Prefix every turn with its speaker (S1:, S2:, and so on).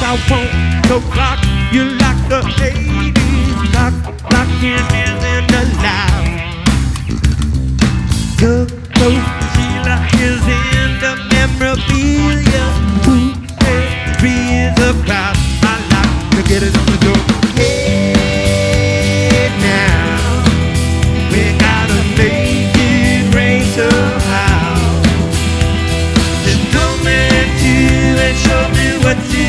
S1: I want no clock. You like the 80s clock, clocking in the loud. Sheila is in the memorabilia. Who said three is a crowd? I like to get it on the door.